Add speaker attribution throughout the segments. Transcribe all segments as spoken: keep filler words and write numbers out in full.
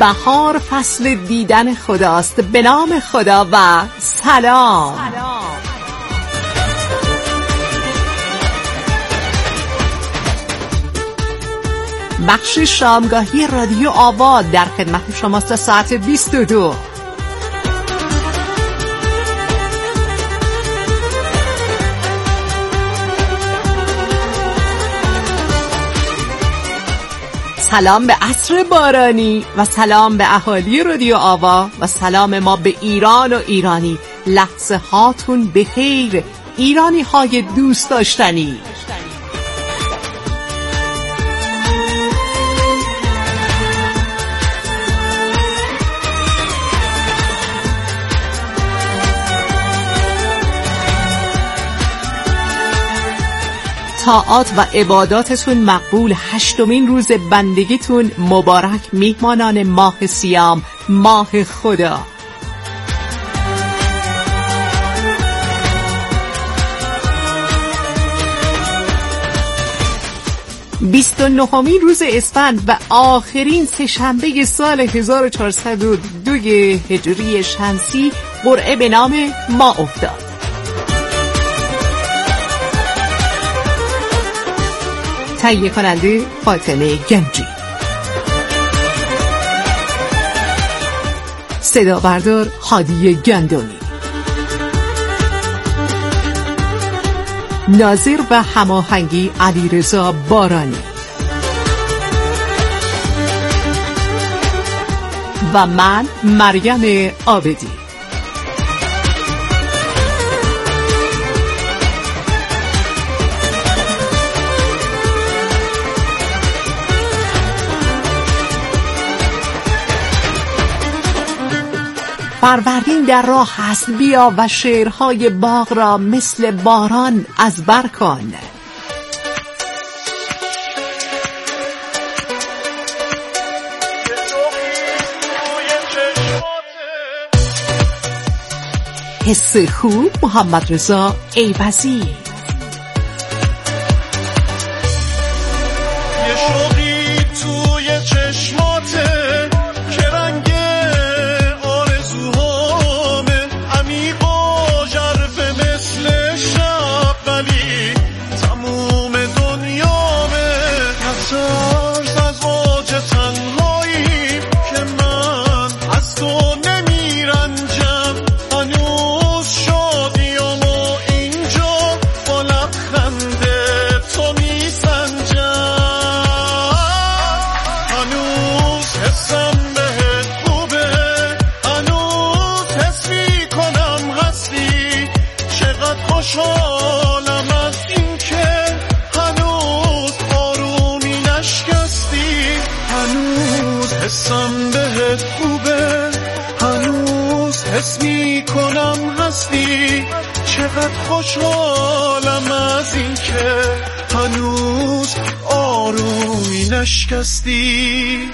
Speaker 1: بهار فصل دیدن خداست. به نام خدا و سلام, سلام. بخش شامگاهی رادیو آوا در خدمت شماست تا ساعت بیست و دو. سلام به عصر بارانی و سلام به اهالی رادیو آوا و سلام ما به ایران و ایرانی. لحظه هاتون بخیر ایرانی های دوست داشتنی. طاعات و عباداتتون مقبول. هشتمین روز بندگیتون مبارک. میهمانان ماه سیام، ماه خدا. بیست و نهمین روز اسفند و آخرین سه‌شنبه سال هزار و چهارصد و دو هجری شمسی قرعه به نام ما افتاد. تهیه کننده فاطمه گنجی، صدا بردار هادی گندمی، ناظر و هماهنگی علیرضا بارانی و من مریم عابدی. فروردین در راه هست، بیا و شعرهای باغ را مثل باران از بر کن. حس خوب محمد رضا ایوزی.
Speaker 2: خوشحالم از این که هنوز آرومی نشکستی.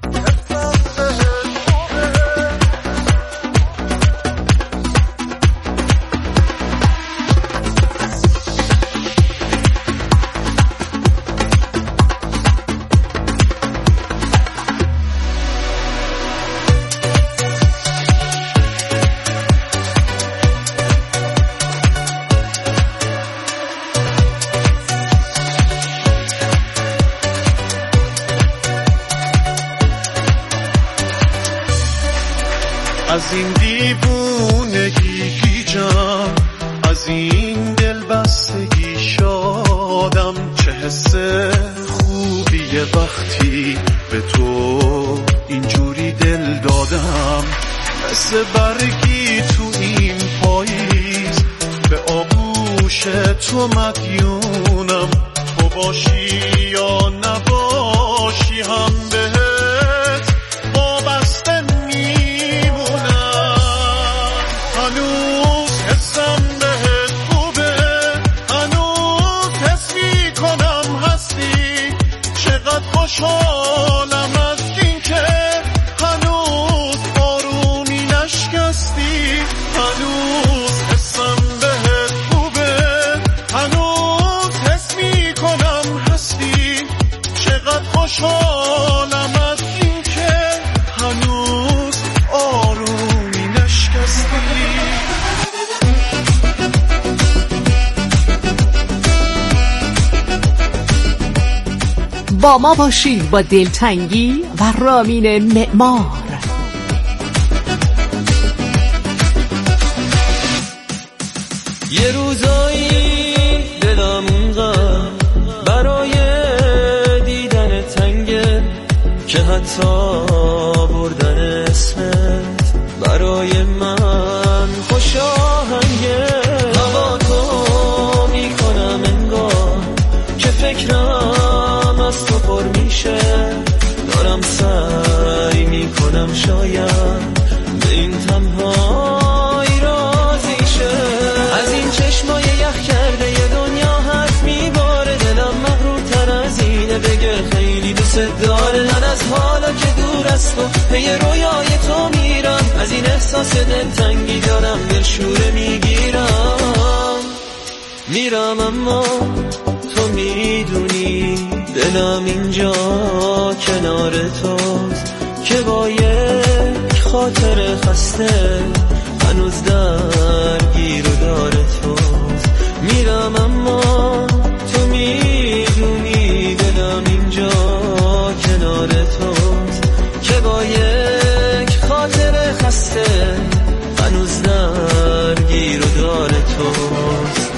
Speaker 2: از این دیوونگی گیجم، از این دل بستگی شادم. چه حس خوبیه وقتی به تو اینجوری دل دادم. مثل برگی تو این پاییز به آغوش تو مدیونم. تو باشی یا نباشی هم بهت وابسته خوشحالم از این که هنوز آرومی نشکستی. هنوز حسم بهت خوبه، هنوز حس می کنم هستی. چقدر خوشحالم از این که هنوز
Speaker 1: با ما باشید با دلتنگی و رامین معمار.
Speaker 3: یه روزایی دلم اونقدر برای دیدن تنگه که حتی بردن اسمت برای من خوش آهنگه. هوا تو میکنم انگار که فکرم از تو پر میشه، دارم سعی میکنم شاید به این تنهایی راضی شه. از این چشمای یخ کرده یه دنیا حرف میباره، دلم مغرورتر از اینه بگه خیلی دوست داره. من از حالا که دور از تو پی رویای تو میرم، از این احساس دلتنگی دارم دلشوره میگیرم. میرم اما تو میدونی دلم اینجا کنار توست که با یک خاطر خسته هنوز درگیر و داره توست. میرم اما تو میدونی دلم اینجا کنار توست که با یک خاطر خسته هنوز درگیر و داره توست.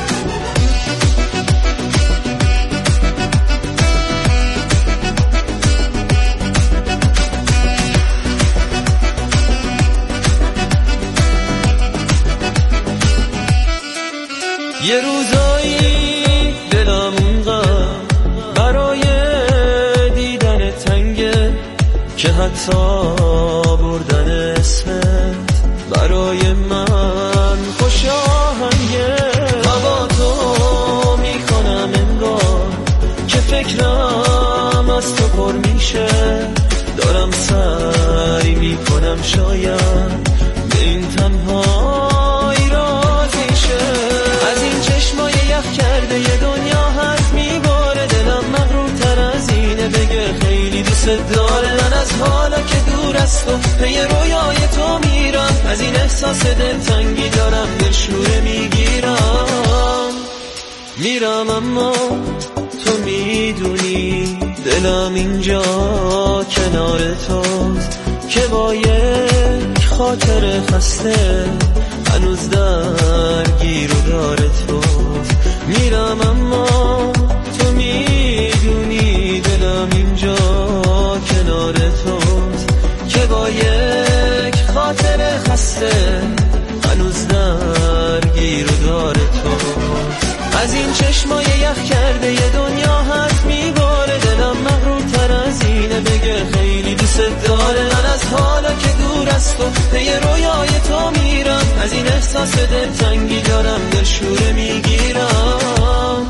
Speaker 3: یه روزایی دلم اونقدر برای دیدن تنگه که حتی بردن اسمت برای من خوش آهنگه. هوا تو میکنم انگار که فکرم از تو پر میشه، دارم سعی میکنم شاید به این تنهایی راضی شه. از این چشمای یخ کرده یه دنیا حرف میباره، دلم مغرورتر از اینه بگه خیلی دوست داره. من از حالا که دور از تو پی رویای تو میرم، از این احساس دلتنگی دارم دلشوره میگیرم. میرم اما تو میدونی دلم اینجا کنار توست که با یک خاطر خسته هنوز درگیر و داره توست. میرم اما تو میدونی دلم اینجا کنار توست که با یک خاطر خسته هنوز درگیر و داره توست. از این چشمای یخ کرده یه دنیا حرف میباره، دلم مغرورتر از اینه بگه خیلی دوست داره. من از حالا که دور از تو پی رویای تو میرم، از این احساس دلتنگی دارم دلشوره میگیرم.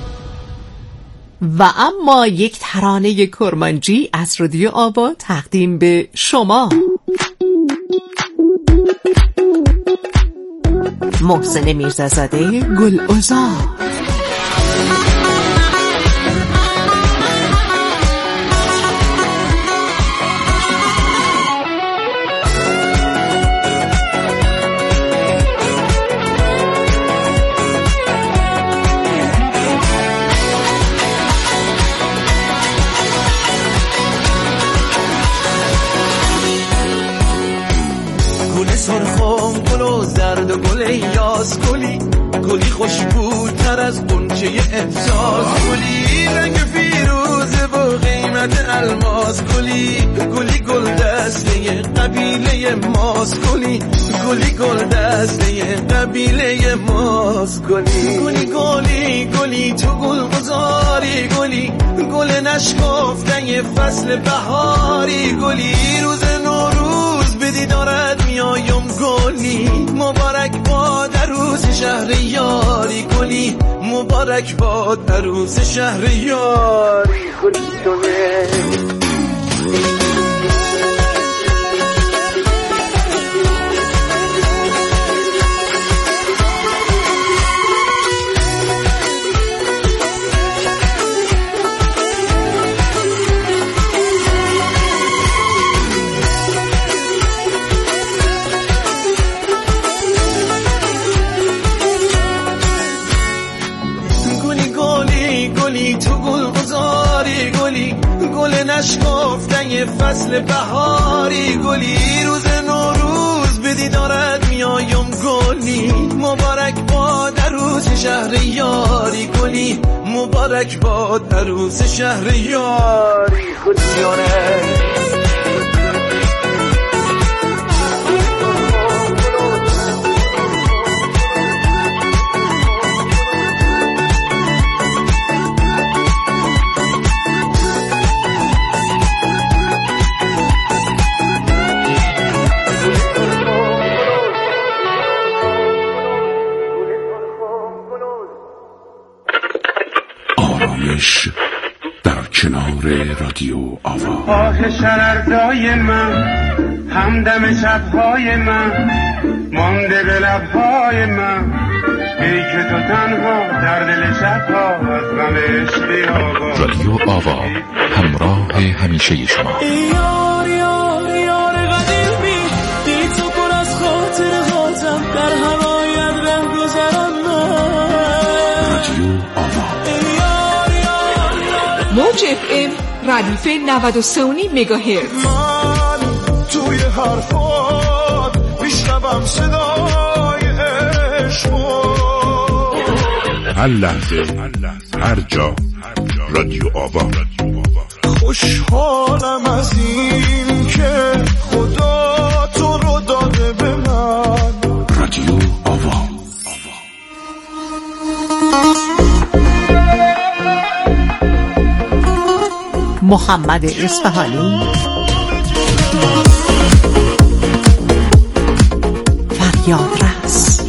Speaker 1: و اما یک ترانه کرمانجی از رادیو آوا تقدیم به شما. محسن میرزازاده گلعذار.
Speaker 4: سرخم گل و زرد و گل یاس، گلی گلی خوشبوتر از قنچه احساس، گلی رنگ فیروزه و قیمت الماس، گلی گلی گل دسته قبیله ماست، گلی گلی گل دسته قبیله ماست، گلی گلی گلی گلی تو گل گذاری، گلی گل نشکفته فصل بهاری، گلی روز نوروز بدی دارد میایم، گلی مبارک باد عروس شهر یاری، گلی مبارک باد عروس شهر یاری، گلی توه تو گل گذاری، گلی گل نشکافته فصل بهاری، گلی روز نوروز به دیدارت میایم گلی، مبارک باد عروس شهر یاری، گلی مبارک باد عروس شهر یاری. خودیانه
Speaker 5: در کنار رادیو آوا.
Speaker 6: آه شرردای من، همدم شبهای من، مانده به لبهای من، ای که تو تنها در دل شبها از غم عشقی آوا.
Speaker 5: رادیو آوا، همراه همیشه شما.
Speaker 3: یار یار یار قدیمی، بی تو پر از خاطر خاطم، در هوایت ره گذرم من.
Speaker 5: رادیو آوا،
Speaker 1: موج اف ام ردیف نود و سه و نیم مگاهرتز.
Speaker 2: من توی حرفات میشنوم صدای عشق،
Speaker 5: هر لحظه هر جا رادیو آوا.
Speaker 2: خوشحالم از این که خدا تو رو داده به من.
Speaker 5: رادیو آوا.
Speaker 1: محمد اصفهانی، فریاد رس.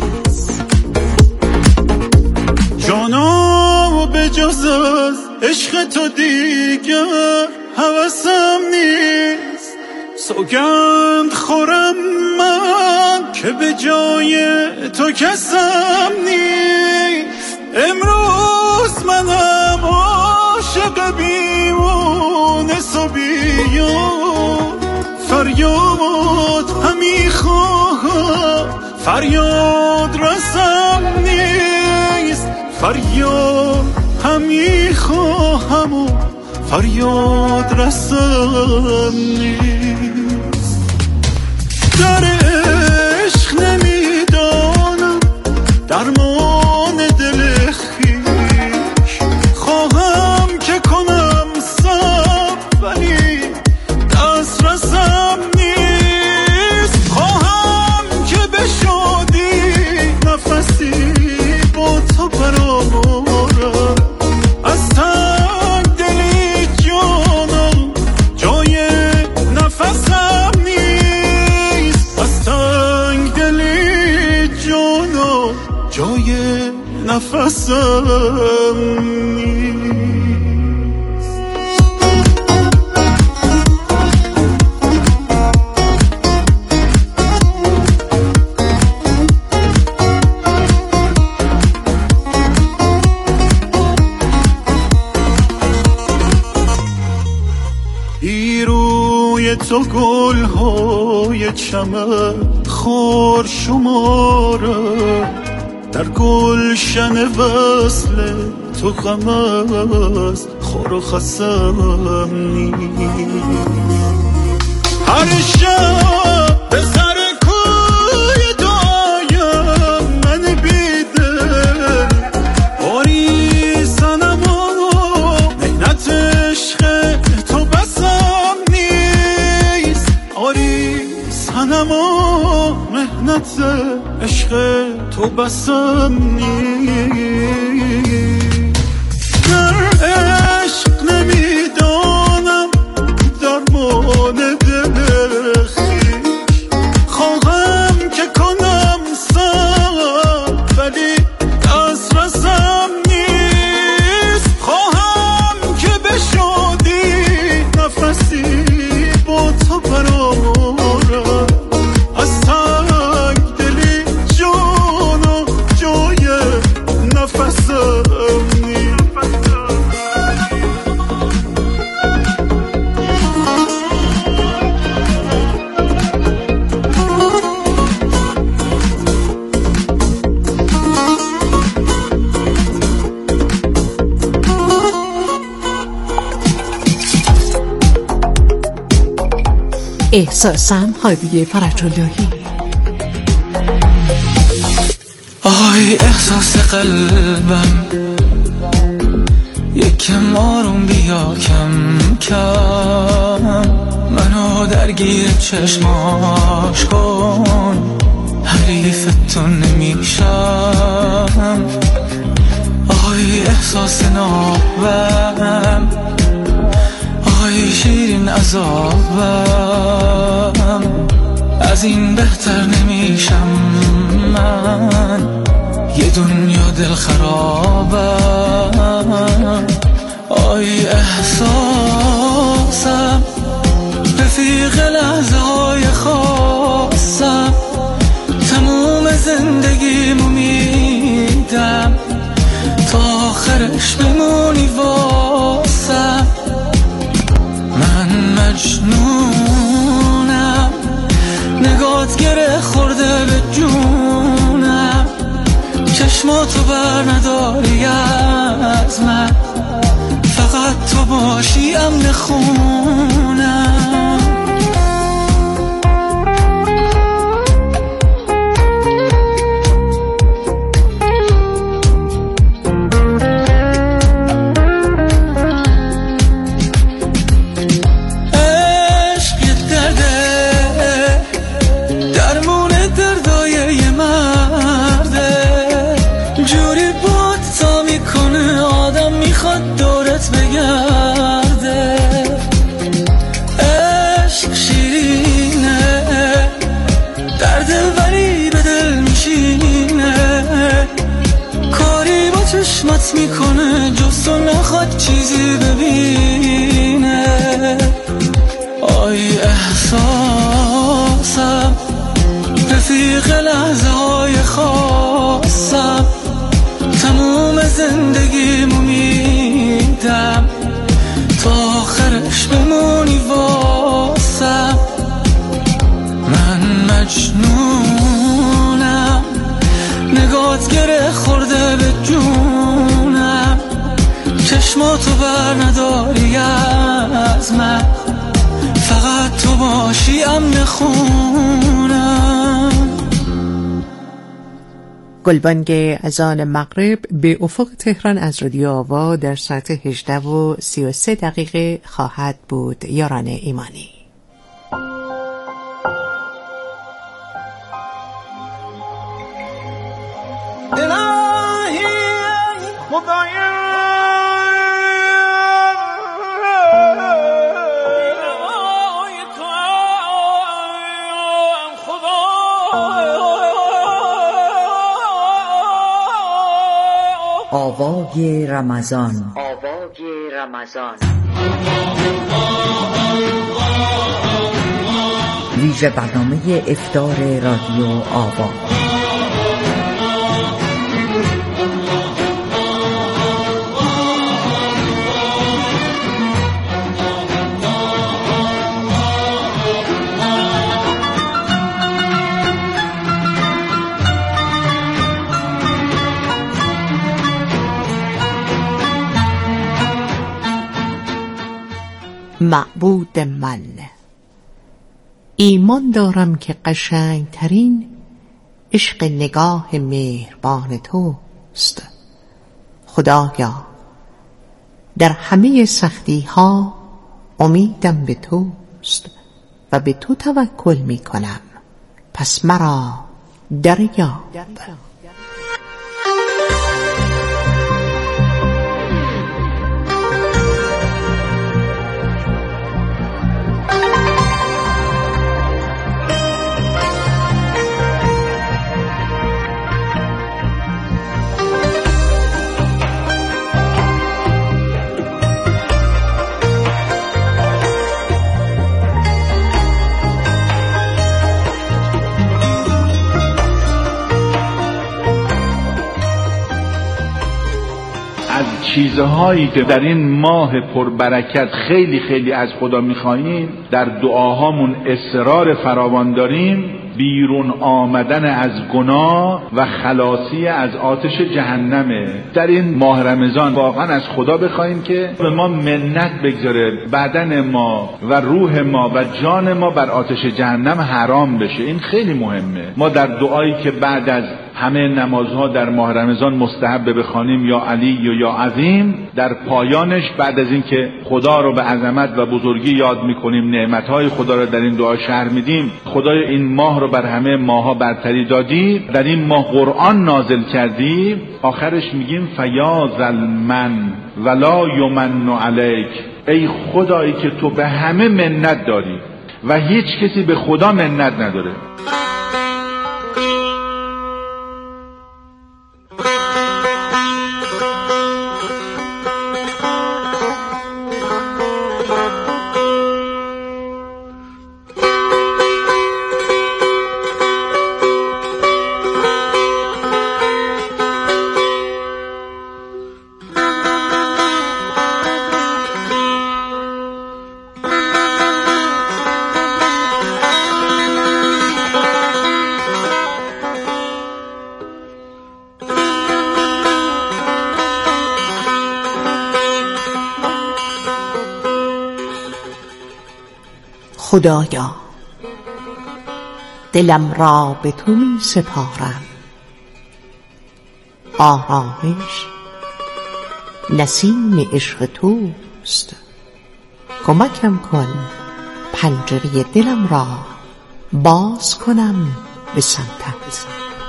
Speaker 2: جانم به جز از عشق تو دیگر هوسم نیست، سوگند خورم من که به جای تو کسم نیست. امروز منم عاشق بیمونه صبیان، فریاد همی خواهم فریاد رسم نیست، فریاد همی خواهم و فریاد رسم نیست. در عشق نمیدانم درمان دل خویش، خواهم که کنم صبر ولی دست رسم نیست. خواهم که بشادی نفسی با تو برارم، از تنگ دلی جانم جای نفسم نیست، از تنگ دلی جانم جای نفسم نیست. روی تو گل‌های چمن خار شماره، در گلشن وصل تو غم است خار و خسم نیست. هر شب به سر کوی دایم من بیدل، باری سنم و مهنت عشق تو بسم نیست، آری سنم و مهنت عشق تو بسم نیست. در عشق نمیدانم درمان دل خویش، خواهم که کنم صبر ولی دست رسم نیست. خواهم که بشادی نفسی با تو برارم، از تنگ دلی جانم جای نفسم نیست.
Speaker 1: احساسم هادیه فرج‌اللهی.
Speaker 3: آی احساس قلبم یکم آروم بیا کم کم، منو درگیر چشماش کن، حریف تو نمیشم. آی احساس نابم، آی شیرین عذابم، از این بهتر نمیشم من، یه دنیا دل خرابم. آی احساسم رفیق لحظه های خاصم، تموم زندگیمو میدم تا آخرش بمونی واسم. من مجنونم، نگات گره خورده به جونم، چشماتو بر نداری از من، فقط تو باشی امن خونم. دورت بگرده عشق شیرینه، درد ولی به دل میشینه، کاری با چشمت میکنه جز تو نخواد چیزی ببینه. آی احساسم رفیق لحظه های خاصم، تموم زندگیمو میدم تا آخرش بمونی واسم. من مجنونم، نگات گره خورده به جونم، چشماتو بر نداری از من، فقط تو باشی امن خونم.
Speaker 1: گلبانگ اذان مغرب به افق تهران از رادیو آوا در ساعت هجده و سی و سه دقیقه خواهد بود. یاران ایمانی.
Speaker 2: الهی خدایا
Speaker 7: آوای رمضان، آوای رمضان، ویژه برنامه افطار رادیو آوا.
Speaker 1: معبود من، ایمان دارم که قشنگ ترین عشق نگاه مهربان توست. خدایا در همه سختی ها امیدم به توست و به تو توکل می کنم، پس مرا دریاب.
Speaker 8: چیزهایی که در این ماه پربرکت خیلی خیلی از خدا می‌خواهیم، در دعاهامون اصرار فراوان داریم، بیرون آمدن از گناه و خلاصی از آتش جهنمه. در این ماه رمضان واقعا از خدا بخوایم که به ما منت بگذاره، بدن ما و روح ما و جان ما بر آتش جهنم حرام بشه. این خیلی مهمه. ما در دعایی که بعد از همه نمازها در ماه رمضان مستحب بخوانیم یا علی یا یا عظیم، در پایانش بعد از این که خدا رو به عظمت و بزرگی یاد میکنیم، نعمتهای خدا رو در این دعا شرح میدیم، خدای این ماه رو بر همه ماها برتری دادی، در این ماه قرآن نازل کردی، آخرش میگیم فیاض المن ولا یمن علیک، ای خدایی که تو به همه منت داری و هیچ کسی به خدا منت نداره.
Speaker 1: خدایا دلم را به تو می سپارم، آرامش نسیم عشق توست، کمکم کن پنجره دلم را باز کنم به سمتت.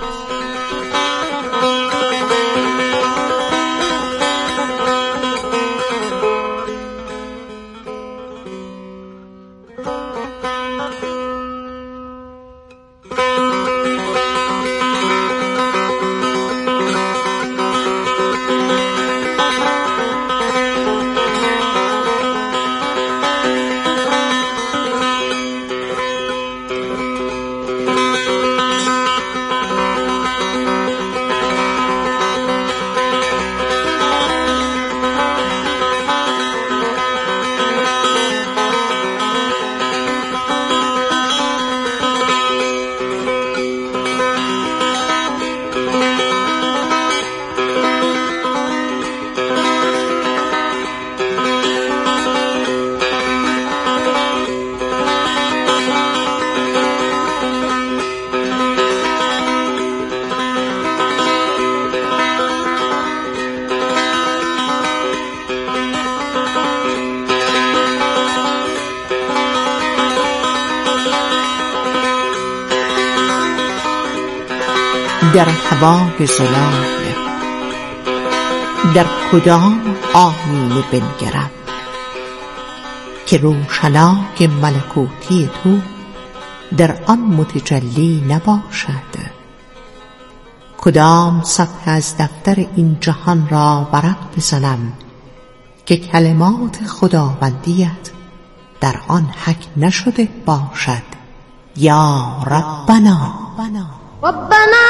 Speaker 1: در هوای زلال در کدام آیینه بنگرم که روشنای ملکوتی تو در آن متجلی نباشد؟ کدام صفحه از دفتر این جهان را ورق بزنم که کلمات خداوندیت در آن حک نشده باشد؟ یا ربنا
Speaker 9: ربنا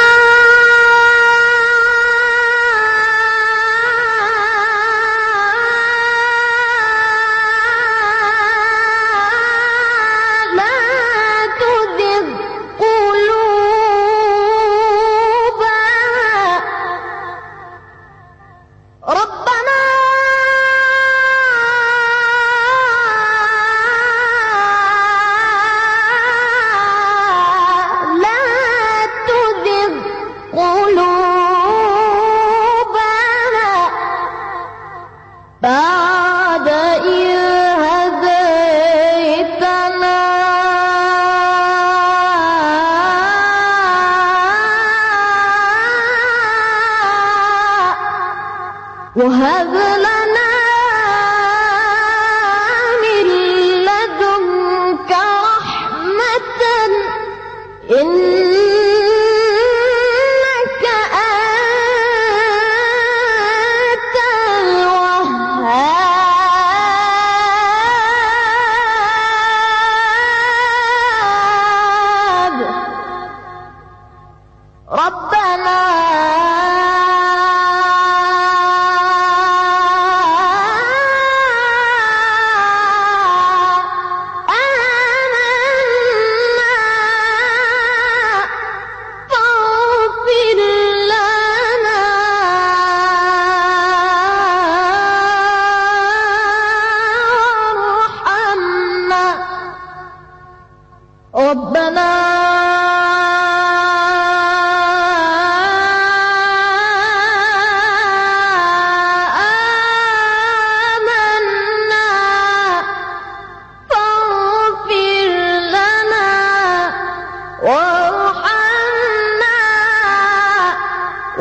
Speaker 9: بعد إذ هديتنا وهب لنا من لدنك رحمة إنك أنت الوهاب ربنا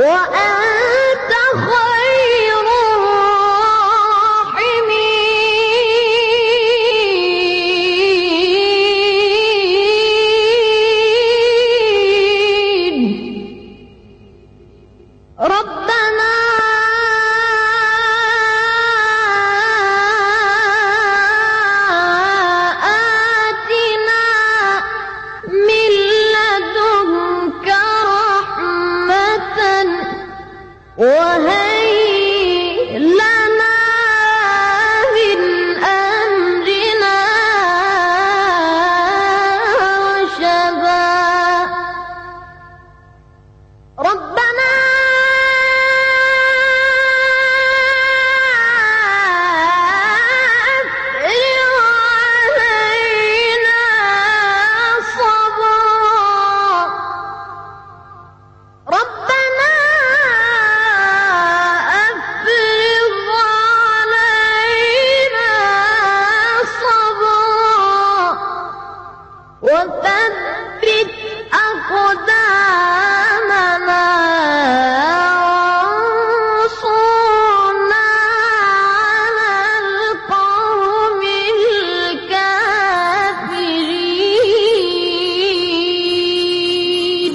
Speaker 9: وأنت خير الراحمين. ربنا آتنا من لدنك رحمة وهيئ لنا من أمرنا رشدا. ربنا أفرغ علينا صبرا. ربنا أفرغ علينا صبرا وثبت أقدامنا وانصرنا على القوم الكافرين.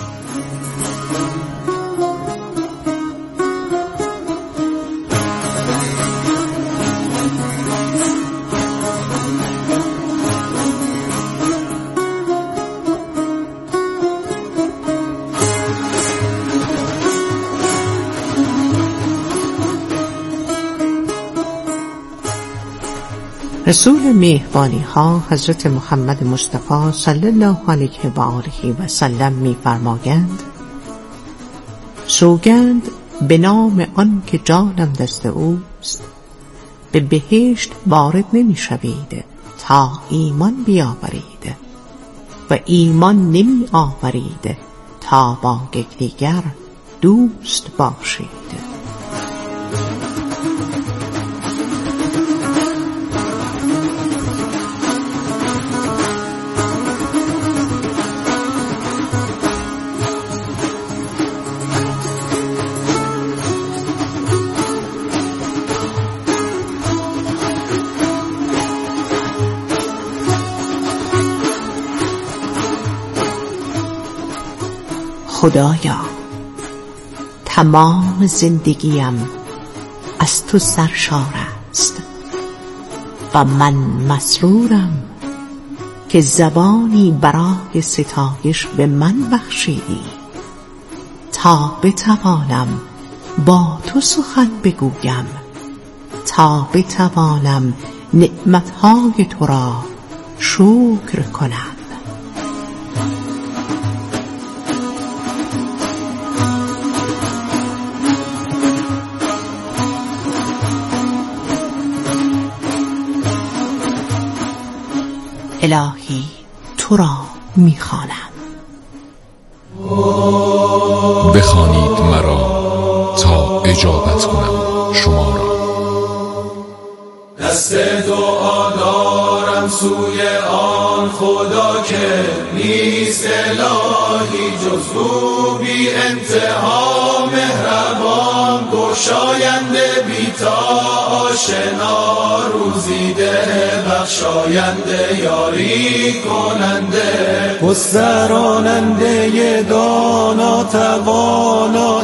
Speaker 1: رسول مهربانی ها حضرت محمد مصطفی صلی الله علیه و آله و سلم می فرمایند: سوگند به نام آن که جانم دست اوست، به بهشت وارد نمی شوید تا ایمان بیاورید و ایمان نمی آورید تا با یکدیگر دوست باشید. خدایا، تمام زندگیم از تو سرشار است و من مسرورم که زبانی برای ستایش به من بخشیدی تا بتوانم با تو سخن بگویم، تا بتوانم نعمتهای تو را شکر کنم. الهی تو را میخوانم.
Speaker 5: بخوانید مرا تا اجابت کنم شما را.
Speaker 4: دست دعا دارم سوی آن خدا که نیست الهی جز او بی انتها مهربان، گشاینده بی‌تا آشنا، روزیده بخشاینده یاری کننده، گستراننده دانا توانا،